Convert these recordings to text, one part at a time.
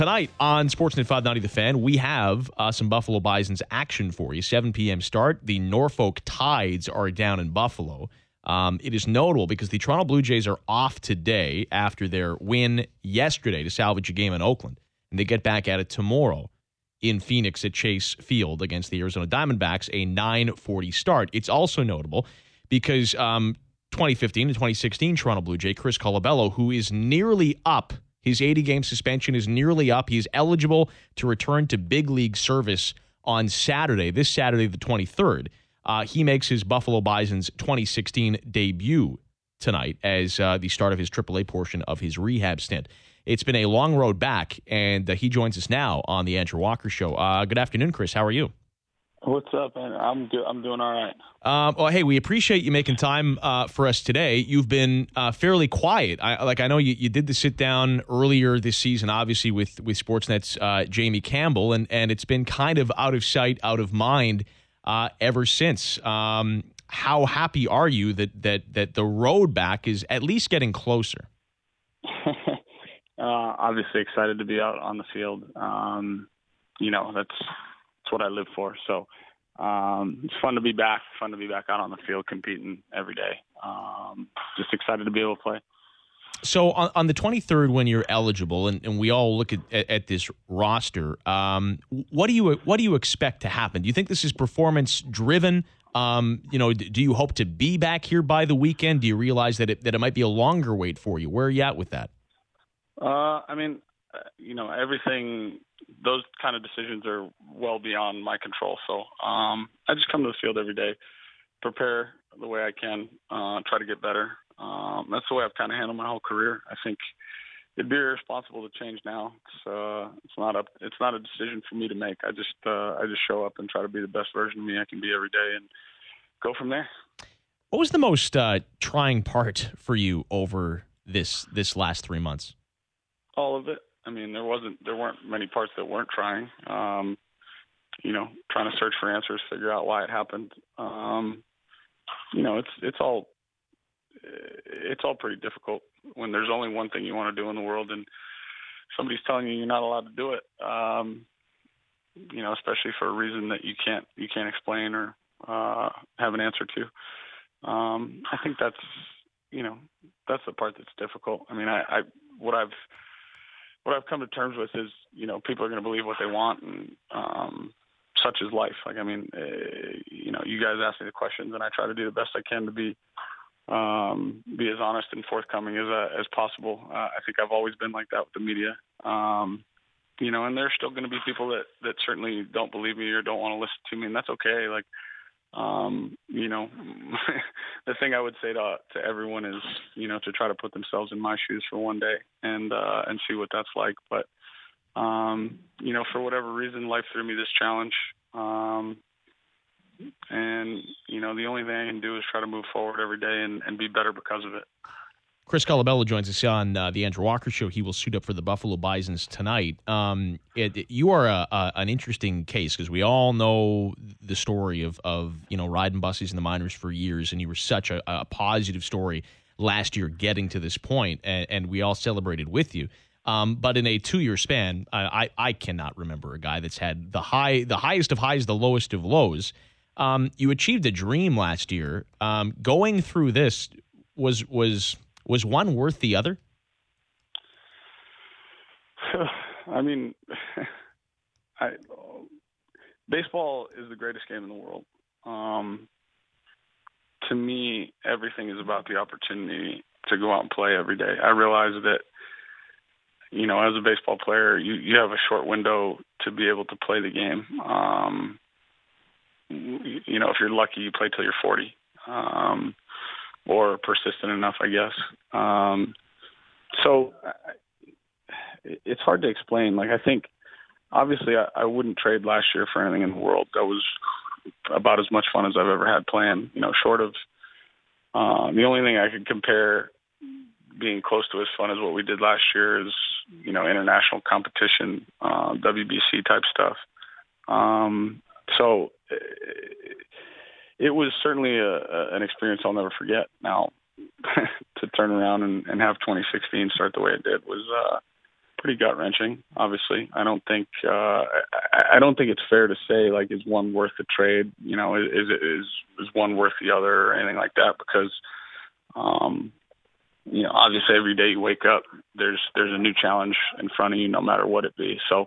Tonight on Sportsnet 590 The Fan, we have some Buffalo Bisons action for you. 7 p.m. start. The Norfolk Tides are down in Buffalo. It is notable because the Toronto Blue Jays are off today after their win yesterday to salvage a game in Oakland. And they get back at it tomorrow in Phoenix at Chase Field against the Arizona Diamondbacks, a 9:40 start. It's also notable because 2015 to 2016 Toronto Blue Jay Chris Colabello, who is nearly up, his 80-game suspension is nearly up. He is eligible to return to big league service on Saturday, this Saturday the 23rd. He makes his Buffalo Bisons 2016 debut tonight as the start of his AAA portion of his rehab stint. It's been a long road back, and he joins us now on the Andrew Walker Show. Good afternoon, Chris. How are you? What's up, man? I'm good. I'm doing all right. Well, hey, we appreciate you making time for us today. You've been fairly quiet. I know you did the sit down earlier this season, obviously with Sportsnet's Jamie Campbell, and it's been kind of out of sight, out of mind ever since. How happy are you that the road back is at least getting closer? Obviously excited to be out on the field. That's what I live for. So it's fun to be back. Fun to be back out on the field competing every day. Just excited to be able to play. So on the 23rd, when you're eligible, and we all look at this roster, what do you expect to happen? Do you think this is performance driven? Do you hope to be back here by the weekend? Do you realize that it might be a longer wait for you? Where are you at with that? Everything, those kind of decisions are well beyond my control. So I just come to the field every day, prepare the way I can, try to get better. That's the way I've kind of handled my whole career. I think it'd be irresponsible to change now. It's not a decision for me to make. I just show up and try to be the best version of me I can be every day and go from there. What was the most trying part for you over this last 3 months? All of it. I mean, there weren't many parts that weren't trying. Trying to search for answers, figure out why it happened. It's all pretty difficult when there's only one thing you want to do in the world and somebody's telling you you're not allowed to do it. Especially for a reason that you can't explain or have an answer to. I think that's the part that's difficult. I mean, what I've come to terms with is, people are going to believe what they want, and such is life. You guys ask me the questions, and I try to do the best I can to be as honest and forthcoming as possible. I think I've always been like that with the media. And there's still going to be people that certainly don't believe me or don't want to listen to me, and that's okay. The thing I would say to everyone is, to try to put themselves in my shoes for one day and see what that's like. But, for whatever reason, life threw me this challenge. The only thing I can do is try to move forward every day and be better because of it. Chris Colabello joins us on the Andrew Walker Show. He will suit up for the Buffalo Bisons tonight. You are an interesting case because we all know the story of riding buses in the minors for years, and you were such a positive story last year getting to this point, and we all celebrated with you. But in a 2-year span, I cannot remember a guy that's had the highest of highs, the lowest of lows. You achieved a dream last year. Going through this was one worth the other? I mean, baseball is the greatest game in the world. To me, everything is about the opportunity to go out and play every day. I realize that, as a baseball player, you have a short window to be able to play the game. If you're lucky, you play till you're 40. Or persistent enough, I guess. So it's hard to explain. I think, obviously, I wouldn't trade last year for anything in the world. That was about as much fun as I've ever had playing. Short of the only thing I could compare being close to as fun as what we did last year is, international competition, WBC type stuff. So it was certainly an experience I'll never forget. Now, to turn around and have 2016 start the way it did was pretty gut wrenching. Obviously, I don't think it's fair to say like is one worth the trade. You know, is one worth the other or anything like that because, you know, obviously every day you wake up, there's a new challenge in front of you, no matter what it be. So,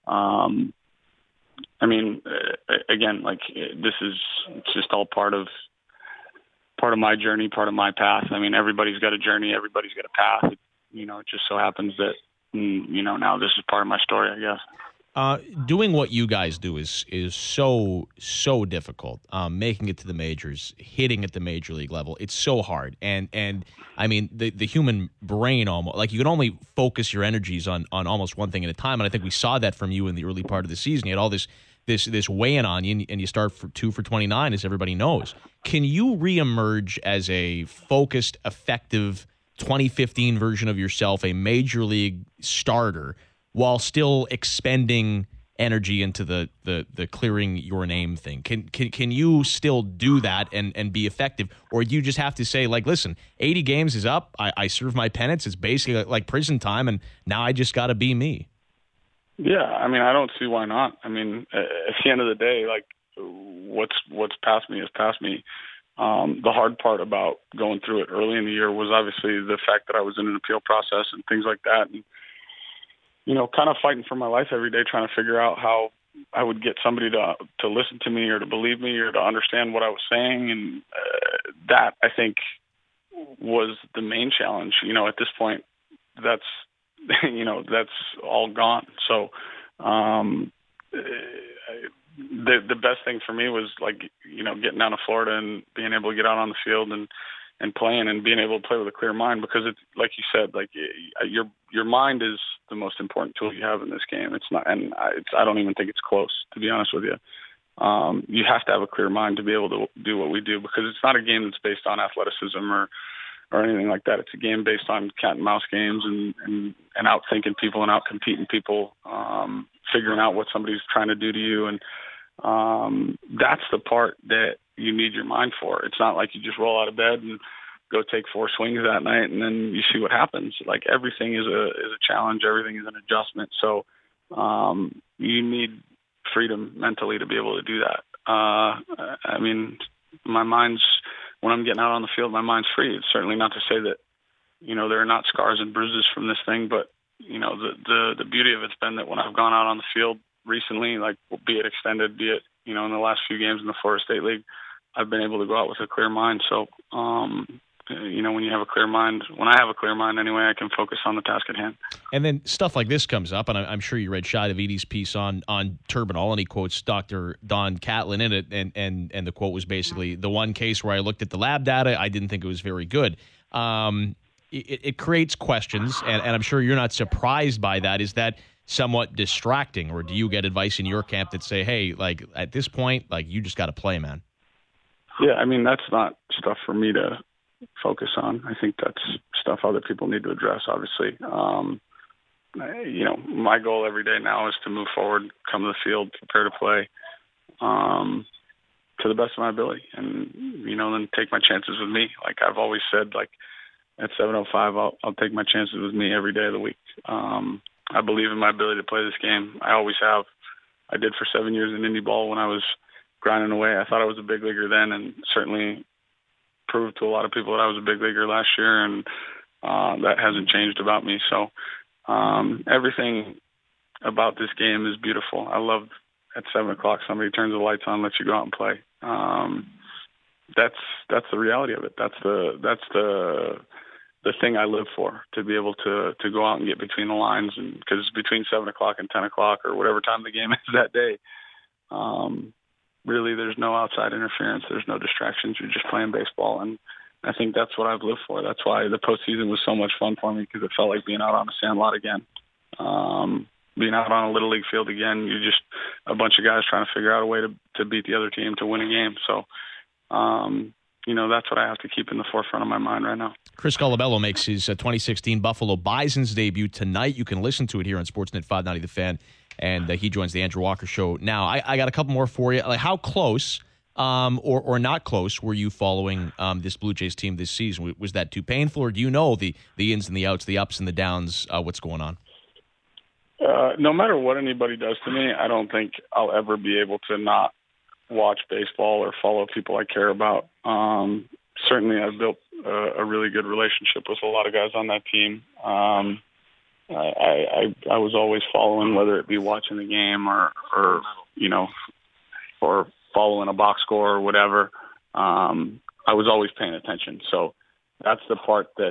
I mean, again, like it's just all part of my journey, part of my path. I mean, everybody's got a journey, everybody's got a path. You know, it just so happens that, you know, now this is part of my story, I guess. Doing what you guys do is so difficult. Making it to the majors, hitting at the major league level, it's so hard. And I mean, the human brain almost, like you can only focus your energies on almost one thing at a time. And I think we saw that from you in the early part of the season. You had all this weighing on you, and you start for 2 for 29, as everybody knows. Can you reemerge as a focused, effective 2015 version of yourself, a major league starter, while still expending energy into the clearing your name thing? Can you still do that and be effective? Or do you just have to say, like, listen, 80 games is up, I serve my penance, it's basically like prison time, and now I just got to be me? Yeah, I mean, I don't see why not. I mean, at the end of the day, like, what's past me is past me. The hard part about going through it early in the year was obviously the fact that I was in an appeal process and things like that. And, you know, kind of fighting for my life every day, trying to figure out how I would get somebody to listen to me or to believe me or to understand what I was saying. And that, I think, was the main challenge. You know, at this point, that's all gone. So the best thing for me was, like, you know, getting down to Florida and being able to get out on the field and playing and being able to play with a clear mind, because it's like you said, like your mind is the most important tool you have in this game. It's not, and I don't even think it's close, to be honest with you. You have to have a clear mind to be able to do what we do, because it's not a game that's based on athleticism or anything like that. It's a game based on cat and mouse games and out thinking people and out competing people, figuring out what somebody's trying to do to you. And that's the part that you need your mind for. It's not like you just roll out of bed and go take 4 swings that night and then you see what happens. Like, everything is a challenge. Everything is an adjustment. So, you need freedom mentally to be able to do that. I mean, my mind's, when I'm getting out on the field, my mind's free. It's certainly not to say that, you know, there are not scars and bruises from this thing, but, you know, the beauty of it's been that when I've gone out on the field recently, like, be it extended, be it, you know, in the last few games in the Florida State League, I've been able to go out with a clear mind. So, you know, when you have a clear mind, when I have a clear mind anyway, I can focus on the task at hand. And then stuff like this comes up, and I'm sure you read Shai Davidi's piece on Turbinol, and he quotes Dr. Don Catlin in it, and the quote was basically, the one case where I looked at the lab data, I didn't think it was very good. It creates questions, and I'm sure you're not surprised by that. Is that somewhat distracting, or do you get advice in your camp that say, hey, like, at this point, like, you just got to play, man? Yeah, I mean, that's not stuff for me to focus on. I think that's stuff other people need to address, obviously. You know, my goal every day now is to move forward, come to the field, prepare to play to the best of my ability, and, you know, then take my chances with me. Like I've always said, like, at 7:05, I'll take my chances with me every day of the week. I believe in my ability to play this game. I always have. I did for 7 years in indie ball when I was grinding away. I thought I was a big leaguer then, and certainly proved to a lot of people that I was a big leaguer last year, and that hasn't changed about me. So everything about this game is beautiful. I love at 7 o'clock somebody turns the lights on, lets you go out and play. That's the reality of it. That's the thing I live for, to be able to go out and get between the lines, and because between 7 o'clock and 10 o'clock or whatever time the game is that day, really there's no outside interference. There's no distractions. You're just playing baseball. And I think that's what I've lived for. That's why the postseason was so much fun for me, because it felt like being out on a sandlot again. Being out on a Little League field again. You're just a bunch of guys trying to figure out a way to beat the other team, to win a game. So, you know, that's what I have to keep in the forefront of my mind right now. Chris Colabello makes his 2016 Buffalo Bisons debut tonight. You can listen to it here on Sportsnet 590 The Fan, and he joins the Andrew Walker Show now. I got a couple more for you. Like, how close or not close were you following this Blue Jays team this season? Was that too painful, or do you know the ins and the outs, the ups and the downs, what's going on? No matter what anybody does to me, I don't think I'll ever be able to not watch baseball or follow people I care about. Certainly, I've built a really good relationship with a lot of guys on that team. I was always following, whether it be watching the game or or following a box score or whatever. I was always paying attention. So that's the part that,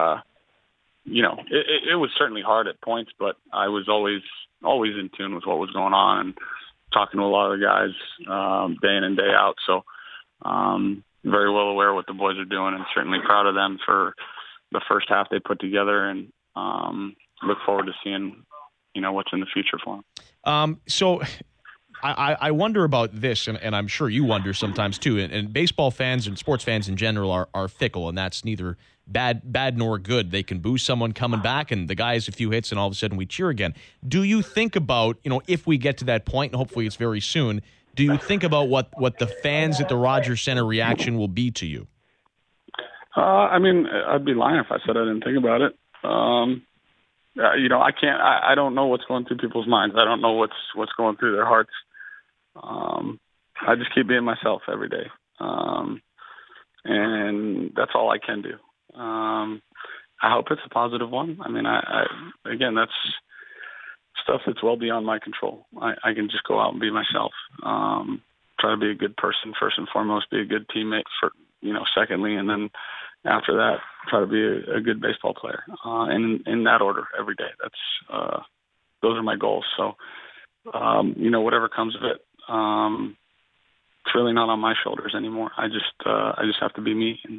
it was certainly hard at points, but I was always in tune with what was going on and talking to a lot of the guys day in and day out. So very well aware of what the boys are doing, and certainly proud of them for the first half they put together, and look forward to seeing, what's in the future for them. So I wonder about this, and I'm sure you wonder sometimes too. And baseball fans and sports fans in general are fickle, and that's neither bad nor good. They can boo someone coming back, and the guy has a few hits, and all of a sudden we cheer again. Do you think about, if we get to that point, and hopefully it's very soon, do you think about what the fans at the Rogers Center reaction will be to you? I'd be lying if I said I didn't think about it. I don't know what's going through people's minds. I don't know what's going through their hearts. I just keep being myself every day. And that's all I can do. I hope it's a positive one. Again, that's stuff that's well beyond my control. I can just go out and be myself. Try to be a good person first and foremost, be a good teammate secondly, and then after that, try to be a good baseball player. And in that order every day. Those are my goals. So, whatever comes of it, it's really not on my shoulders anymore. I just have to be me. And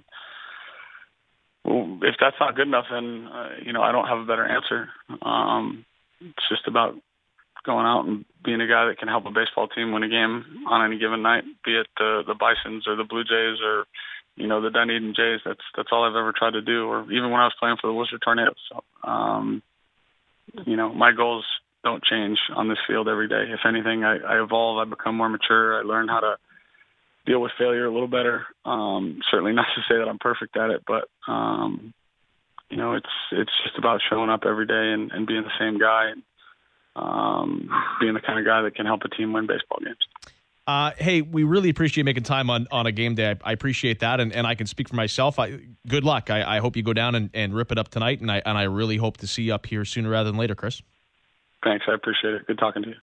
if that's not good enough, then I don't have a better answer. It's just about going out and being a guy that can help a baseball team win a game on any given night, be it the Bisons or the Blue Jays or the Dunedin Jays. That's all I've ever tried to do. Or even when I was playing for the Worcester Tornadoes. So, my goals don't change on this field every day. If anything, I evolve. I become more mature. I learn how to deal with failure a little better. Certainly not to say that I'm perfect at it, but it's just about showing up every day and being the same guy and being the kind of guy that can help a team win baseball games. Hey, we really appreciate making time on a game day. I appreciate that, and I can speak for myself. Good luck. I hope you go down and rip it up tonight, and I really hope to see you up here sooner rather than later, Chris. Thanks. I appreciate it. Good talking to you.